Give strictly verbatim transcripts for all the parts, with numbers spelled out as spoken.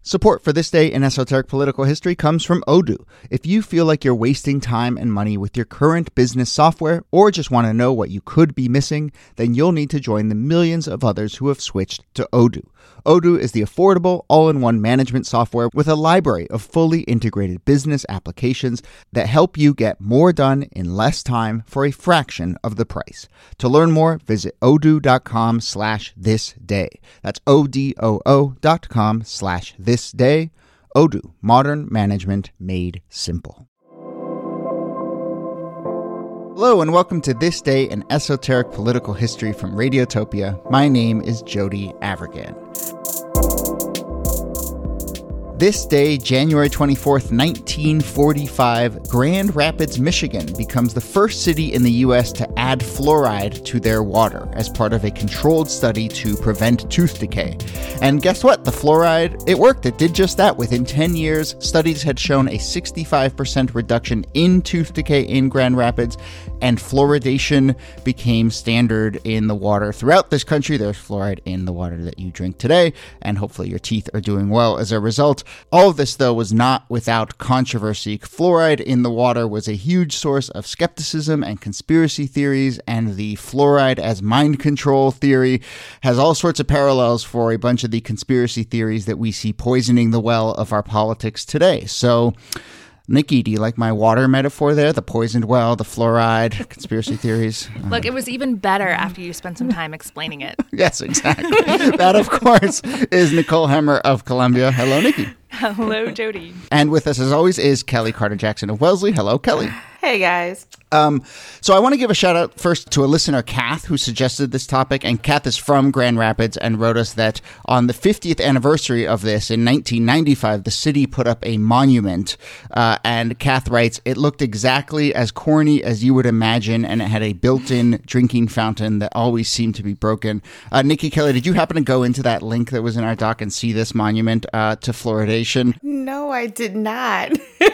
Support for This Day in Esoteric Political History comes from Odoo. If you feel like you're wasting time and money with your current business software or just want to know what you could be missing, then you'll need to join the millions of others who have switched to Odoo. Odoo is the affordable, all-in-one management software with a library of fully integrated business applications that help you get more done in less time for a fraction of the price. To learn more, visit odoo.com slash this day. That's O-D-O-O dot com slash this day. Odoo, modern management made simple. Hello and welcome to This Day in Esoteric Political History from Radiotopia. My name is Jody Avirgan. This day, January twenty-fourth, nineteen forty-five, Grand Rapids, Michigan becomes the first city in the U S to add fluoride to their water as part of a controlled study to prevent tooth decay. And guess what? The fluoride, it worked. It did just that. Within ten years, studies had shown a sixty-five percent reduction in tooth decay in Grand Rapids, and fluoridation became standard in the water throughout this country. There's fluoride in the water that you drink today, and hopefully your teeth are doing well as a result. All of this, though, was not without controversy. Fluoride in the water was a huge source of skepticism and conspiracy theories, and the fluoride as mind control theory has all sorts of parallels for a bunch of the conspiracy theories that we see poisoning the well of our politics today. So, Nikki, do you like my water metaphor there? The poisoned well, the fluoride, conspiracy theories. Look, it was even better after you spent some time explaining it. Yes, exactly. That, of course, is Nicole Hemmer of Columbia. Hello, Nikki. Hello, Jody. And with us, as always, is Kelly Carter-Jackson of Wellesley. Hello, Kelly. Hey, guys. Um, so I want to give a shout out first to a listener, Kath, who suggested this topic. And Kath is from Grand Rapids and wrote us that on the fiftieth anniversary of this in nineteen ninety-five, the city put up a monument. Uh, and Kath writes, it looked exactly as corny as you would imagine, and it had a built-in drinking fountain that always seemed to be broken. Uh, Nikki, Kelly, did you happen to go into that link that was in our doc and see this monument uh, to fluoridation? No, I did not.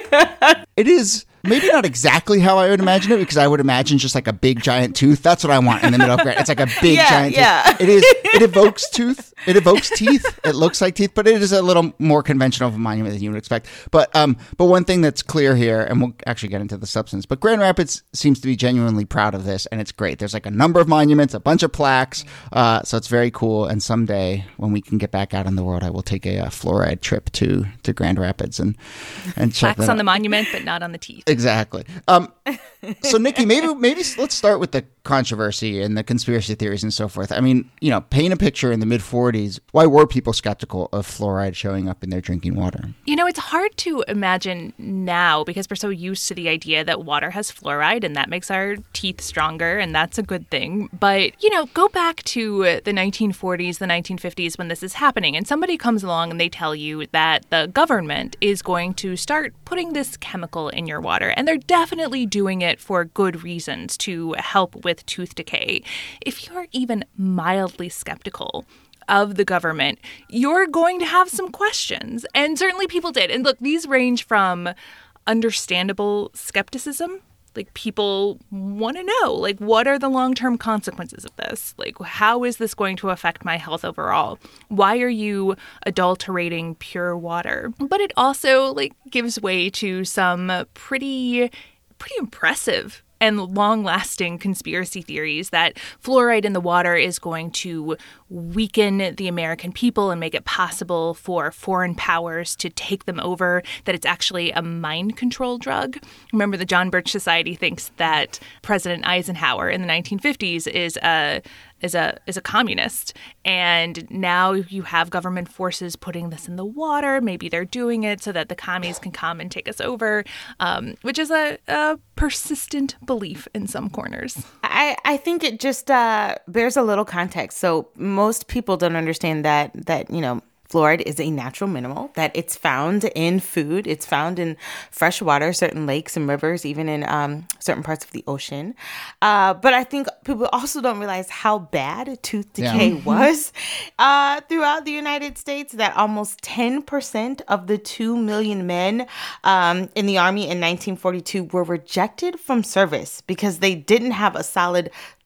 It is maybe not exactly how I would imagine it, because I would imagine just like a big giant tooth. That's what I want in the middle of Grand. It's like a big yeah, giant yeah. tooth. It is. It evokes tooth. It evokes teeth. It looks like teeth, but it is a little more conventional of a monument than you would expect. But um, but one thing that's clear here, and we'll actually get into the substance, but Grand Rapids seems to be genuinely proud of this, and it's great. There's like a number of monuments, a bunch of plaques, uh, so it's very cool. And someday, when we can get back out in the world, I will take a, a fluoride trip to to Grand Rapids and and check plaques that on out. the monument, but not on the teeth. Exactly. Um, so, Nikki, maybe maybe let's start with the controversy and the conspiracy theories and so forth. I mean, you know, paint a picture in the mid forties. Why were people skeptical of fluoride showing up in their drinking water? You know, it's hard to imagine now because we're so used to the idea that water has fluoride and that makes our teeth stronger, and that's a good thing. But, you know, go back to the nineteen forties, the nineteen fifties when this is happening, and somebody comes along and they tell you that the government is going to start putting this chemical in your water, and they're definitely doing it for good reasons to help with tooth decay. If you're even mildly skeptical of the government, you're going to have some questions. And certainly people did. And look, these range from understandable skepticism. Like, people want to know, like, what are the long-term consequences of this? Like, how is this going to affect my health overall? Why are you adulterating pure water? But it also, like, gives way to some pretty, pretty impressive and long-lasting conspiracy theories that fluoride in the water is going to weaken the American people and make it possible for foreign powers to take them over, that it's actually a mind control drug. Remember, the John Birch Society thinks that President Eisenhower in the nineteen fifties is a is a is a communist, and now you have government forces putting this in the water. Maybe they're doing it so that the commies can come and take us over, um, which is a, a persistent belief in some corners. I, I think it just uh, bears a little context. So most people don't understand that, that, you know, fluoride is a natural mineral, that it's found in food. It's found in fresh water, certain lakes and rivers, even in um, certain parts of the ocean. Uh, but I think people also don't realize how bad tooth decay yeah. was uh, throughout the United States, that almost ten percent of the two million men um, in the Army in nineteen forty-two were rejected from service because they didn't have a solid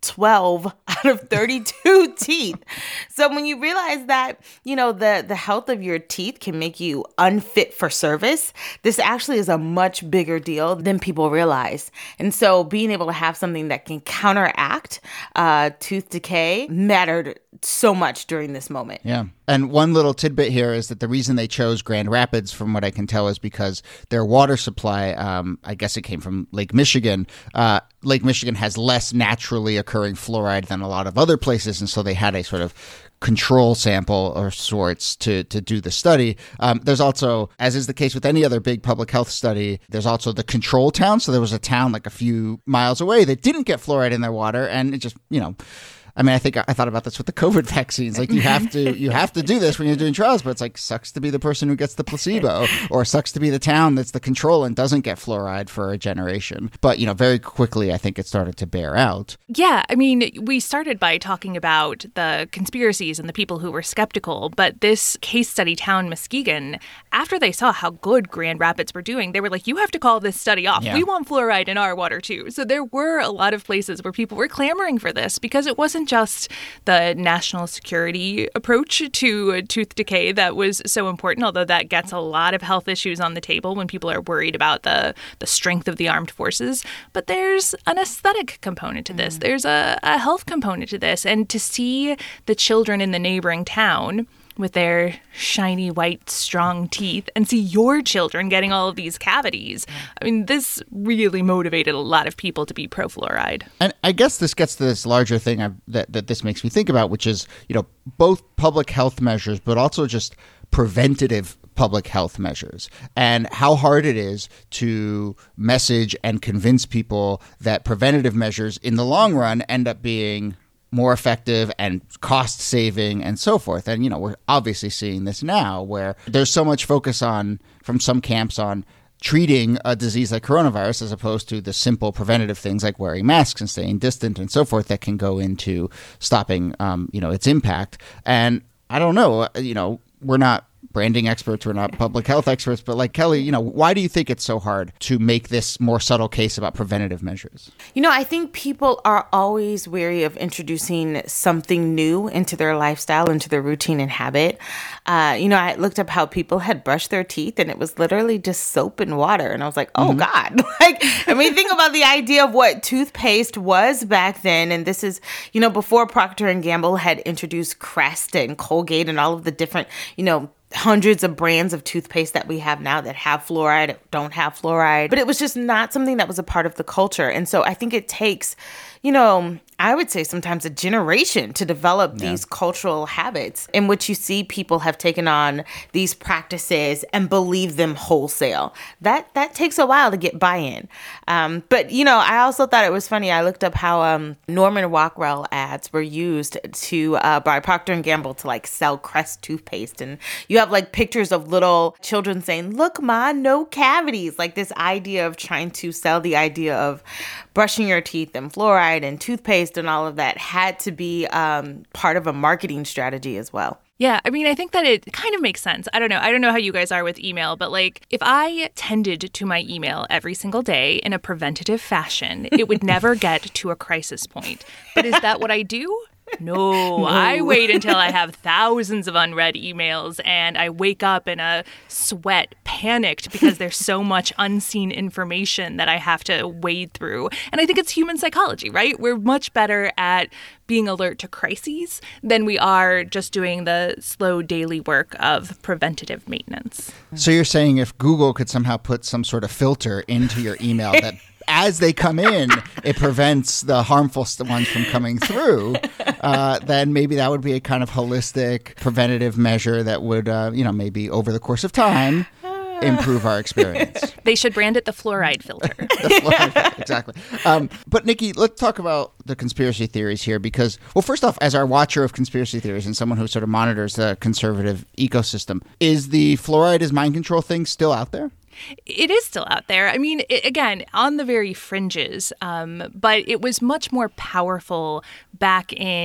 twelve out of thirty-two teeth. So when you realize that, you know, the, the health of your teeth can make you unfit for service, this actually is a much bigger deal than people realize. And so being able to have something that can counteract uh, tooth decay mattered so much during this moment. Yeah. And one little tidbit here is that the reason they chose Grand Rapids, from what I can tell, is because their water supply, um, I guess it came from Lake Michigan. Uh, Lake Michigan has less naturally occurring fluoride than a lot of other places. And so they had a sort of control sample or sorts to, to do the study. Um, there's also, as is the case with any other big public health study, there's also the control town. So there was a town like a few miles away that didn't get fluoride in their water. And it just, you know, I mean, I think I thought about this with the COVID vaccines. Like, you have to you have to do this when you're doing trials, but it's like, sucks to be the person who gets the placebo, or sucks to be the town that's the control and doesn't get fluoride for a generation. But, you know, very quickly, I think it started to bear out. Yeah, I mean, we started by talking about the conspiracies and the people who were skeptical, but this case study town, Muskegon, after they saw how good Grand Rapids were doing, they were like, you have to call this study off. Yeah. We want fluoride in our water, too. So there were a lot of places where people were clamoring for this because it wasn't just the national security approach to tooth decay that was so important, although that gets a lot of health issues on the table when people are worried about the, the strength of the armed forces. But there's an aesthetic component to this. Mm. There's a, a health component to this. And to see the children in the neighboring town with their shiny, white, strong teeth, and see your children getting all of these cavities. I mean, this really motivated a lot of people to be pro-fluoride. And I guess this gets to this larger thing I've, that, that this makes me think about, which is, you know, both public health measures, but also just preventative public health measures, and how hard it is to message and convince people that preventative measures in the long run end up being more effective and cost saving and so forth. And, you know, we're obviously seeing this now where there's so much focus on, from some camps, on treating a disease like coronavirus as opposed to the simple preventative things like wearing masks and staying distant and so forth that can go into stopping, um, you know, its impact. And I don't know, you know, we're not branding experts, we're not public health experts, but like, Kelly, you know, why do you think it's so hard to make this more subtle case about preventative measures? You know, I think people are always wary of introducing something new into their lifestyle, into their routine and habit. Uh, you know, I looked up how people had brushed their teeth and it was literally just soap and water. And I was like, oh mm-hmm. God, like, I mean, think about the idea of what toothpaste was back then. And this is, you know, before Procter and Gamble had introduced Crest and Colgate and all of the different, you know, hundreds of brands of toothpaste that we have now that have fluoride, don't have fluoride, but it was just not something that was a part of the culture. And so I think it takes, you know, I would say sometimes a generation to develop yeah. these cultural habits in which you see people have taken on these practices and believe them wholesale. That that takes a while to get buy-in. Um, but, you know, I also thought it was funny. I looked up how um, Norman Rockwell ads were used to uh, by Procter and Gamble to like sell Crest toothpaste. And you have like pictures of little children saying, look, Ma, no cavities. Like this idea of trying to sell the idea of brushing your teeth and fluoride and toothpaste and all of that had to be um, part of a marketing strategy as well. Yeah, I mean, I think that it kind of makes sense. I don't know. I don't know how you guys are with email, but like if I tended to my email every single day in a preventative fashion, it would never get to a crisis point. But is that what I do? No, no, I wait until I have thousands of unread emails and I wake up in a sweat, panicked because there's so much unseen information that I have to wade through. And I think it's human psychology, right? We're much better at being alert to crises than we are just doing the slow daily work of preventative maintenance. So you're saying if Google could somehow put some sort of filter into your email that as they come in, it prevents the harmful ones from coming through, uh, then maybe that would be a kind of holistic preventative measure that would, uh, you know, maybe over the course of time, improve our experience. They should brand it the fluoride filter. the fluoride filter, exactly. Um, but Nikki, let's talk about the conspiracy theories here because, well, first off, as our watcher of conspiracy theories and someone who sort of monitors the conservative ecosystem, is the fluoride is mind control thing still out there? It is still out there. I mean, it, again, on the very fringes, um, but it was much more powerful back in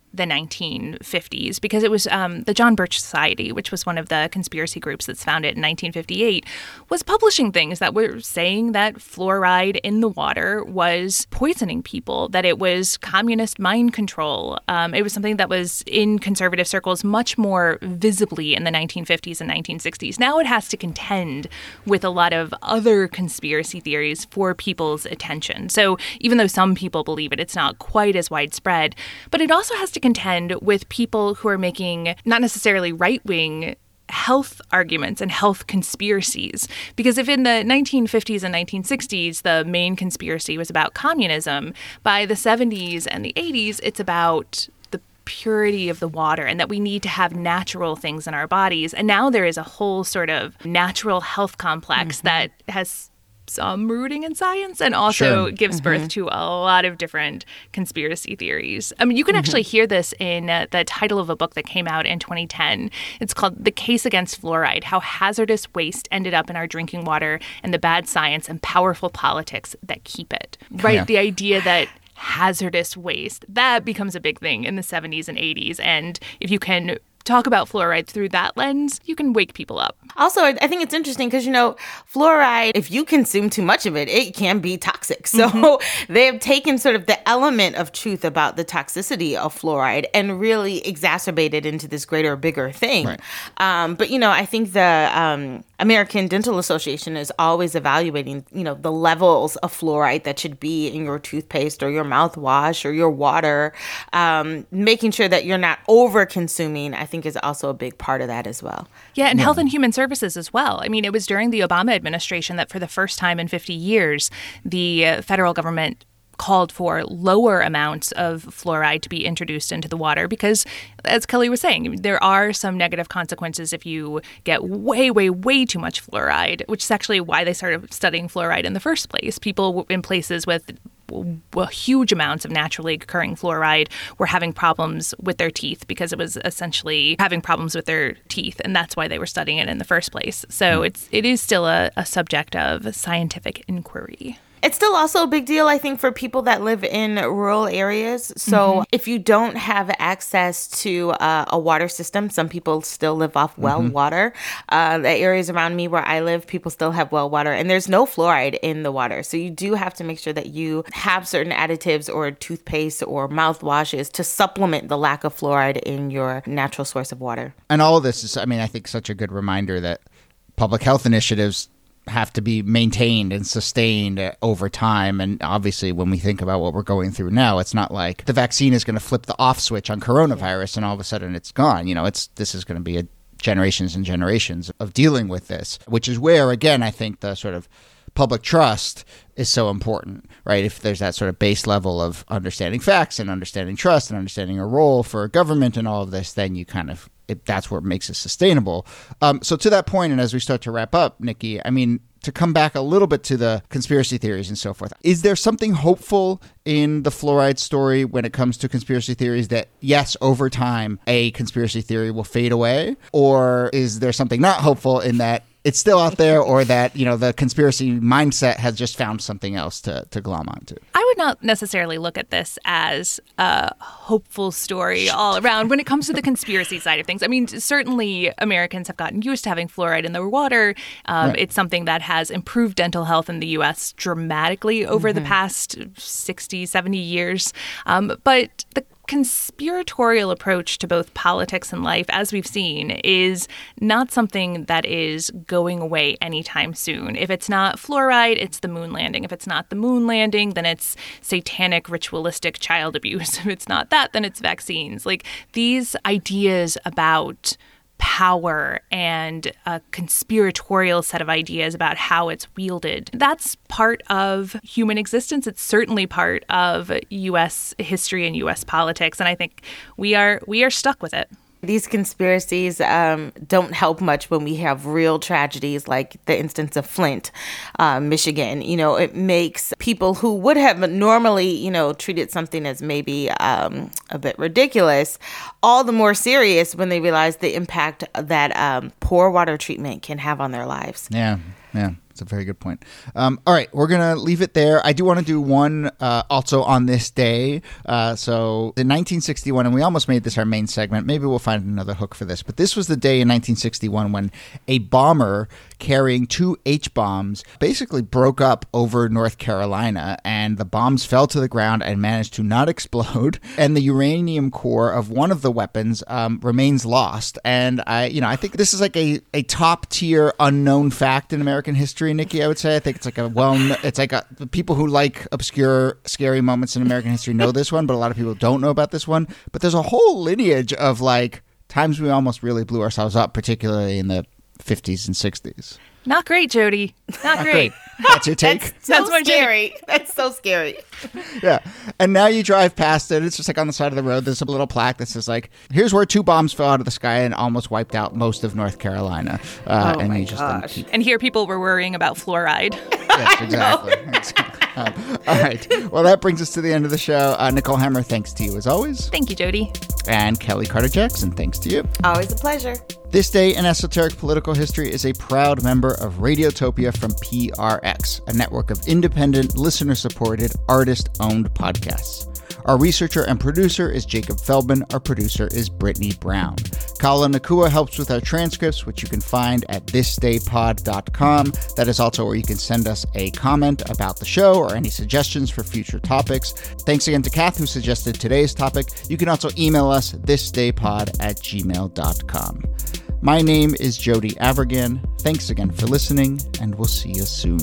the nineteen fifties, because it was um, the John Birch Society, which was one of the conspiracy groups that's founded in nineteen fifty-eight, was publishing things that were saying that fluoride in the water was poisoning people, that it was communist mind control. Um, it was something that was in conservative circles much more visibly in the nineteen fifties and nineteen sixties. Now it has to contend with a lot of other conspiracy theories for people's attention. So even though some people believe it, it's not quite as widespread. But it also has to contend with people who are making not necessarily right-wing health arguments and health conspiracies. Because if in the nineteen fifties and nineteen sixties, the main conspiracy was about communism, by the seventies and the eighties, it's about the purity of the water and that we need to have natural things in our bodies. And now there is a whole sort of natural health complex mm-hmm. that has some rooting in science and also sure. gives birth mm-hmm. to a lot of different conspiracy theories. I mean, you can mm-hmm. actually hear this in uh, the title of a book that came out in twenty ten. It's called The Case Against Fluoride: How Hazardous Waste Ended Up in Our Drinking Water and the Bad Science and Powerful Politics That Keep It. Right? Yeah. The idea that hazardous waste, that becomes a big thing in the seventies and eighties. And if you can talk about fluoride through that lens, you can wake people up. Also, I think it's interesting because, you know, fluoride, if you consume too much of it, it can be toxic. So mm-hmm. they've taken sort of the element of truth about the toxicity of fluoride and really exacerbated into this greater, bigger thing. Right. Um, but, you know, I think the um, American Dental Association is always evaluating, you know, the levels of fluoride that should be in your toothpaste or your mouthwash or your water, um, making sure that you're not over-consuming, I think, is also a big part of that as well. Yeah, and yeah. Health and Human Services as well. I mean, it was during the Obama administration that for the first time in fifty years, the uh, federal government called for lower amounts of fluoride to be introduced into the water because, as Kelly was saying, there are some negative consequences if you get way, way, way too much fluoride, which is actually why they started studying fluoride in the first place. People in places with well, huge amounts of naturally occurring fluoride were having problems with their teeth because it was essentially having problems with their teeth, and that's why they were studying it in the first place. So mm. it's it is still a, a subject of scientific inquiry. It's still also a big deal, I think, for people that live in rural areas. So mm-hmm. if you don't have access to uh, a water system, some people still live off well mm-hmm. water. Uh, the areas around me where I live, people still have well water, and there's no fluoride in the water. So you do have to make sure that you have certain additives or toothpaste or mouthwashes to supplement the lack of fluoride in your natural source of water. And all of this is, I mean, I think such a good reminder that public health initiatives have to be maintained and sustained over time. And obviously, when we think about what we're going through now, it's not like the vaccine is going to flip the off switch on coronavirus and all of a sudden it's gone. You know, it's this is going to be a generations and generations of dealing with this, which is where, again, I think the sort of public trust is so important, right? If there's that sort of base level of understanding facts and understanding trust and understanding a role for government and all of this, then you kind of It, that's what makes it sustainable. Um, so to that point, and as we start to wrap up, Nikki, I mean, to come back a little bit to the conspiracy theories and so forth, is there something hopeful in the fluoride story when it comes to conspiracy theories that, yes, over time, a conspiracy theory will fade away? Or is there something not hopeful in that it's still out there, or that, you know, the conspiracy mindset has just found something else to, to glom onto? I would not necessarily look at this as a hopeful story all around when it comes to the conspiracy side of things. I mean, certainly Americans have gotten used to having fluoride in their water. Um, right. It's something that has improved dental health in the U S dramatically over mm-hmm. the past sixty, seventy years. Um, but the conspiratorial approach to both politics and life, as we've seen, is not something that is going away anytime soon. If it's not fluoride, it's the moon landing. If it's not the moon landing, then it's satanic, ritualistic child abuse. If it's not that, then it's vaccines. Like, these ideas about power and a conspiratorial set of ideas about how it's wielded, that's part of human existence. It's certainly part of U S history and U S politics, and I think we are we are stuck with it. These conspiracies um, don't help much when we have real tragedies like the instance of Flint, uh, Michigan. You know, it makes people who would have normally, you know, treated something as maybe um, a bit ridiculous all the more serious when they realize the impact that um, poor water treatment can have on their lives. Yeah, yeah. It's a very good point. Um, all right, we're going to leave it there. I do want to do one uh, also on this day. Uh, so in nineteen sixty-one, and we almost made this our main segment. Maybe we'll find another hook for this. But this was the day in nineteen sixty-one when a bomber carrying two H-bombs basically broke up over North Carolina, and the bombs fell to the ground and managed to not explode. And the uranium core of one of the weapons um, remains lost. And I, you know, I think this is like a, a top tier unknown fact in American history, Nikki, I would say. I think it's like a well, it's like a, people who like obscure, scary moments in American history know this one, but a lot of people don't know about this one. But there's a whole lineage of like times we almost really blew ourselves up, particularly in the fifties and sixties. Not great, Jody. Not, Not great. great. That's your take? That's so That's my scary. That's so scary. Yeah. And now you drive past it. It's just like on the side of the road. There's a little plaque that says like, here's where two bombs fell out of the sky and almost wiped out most of North Carolina. Uh, oh and my you just gosh. keep... And here people were worrying about fluoride. Yes, exactly. exactly. Um, all right. Well, that brings us to the end of the show. Uh, Nicole Hammer, thanks to you as always. Thank you, Jody. And Kelly Carter-Jackson, thanks to you. Always a pleasure. This Day in Esoteric Political History is a proud member of Radiotopia from P R X, a network of independent, listener-supported, artist-owned podcasts. Our researcher and producer is Jacob Feldman. Our producer is Brittany Brown. Kala Nakua helps with our transcripts, which you can find at this day pod dot com. That is also where you can send us a comment about the show or any suggestions for future topics. Thanks again to Kath, who suggested today's topic. You can also email us thisdaypod at gmail dot com. My name is Jody Avirgan. Thanks again for listening, and we'll see you soon.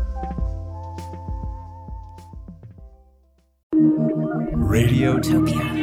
Radiotopia.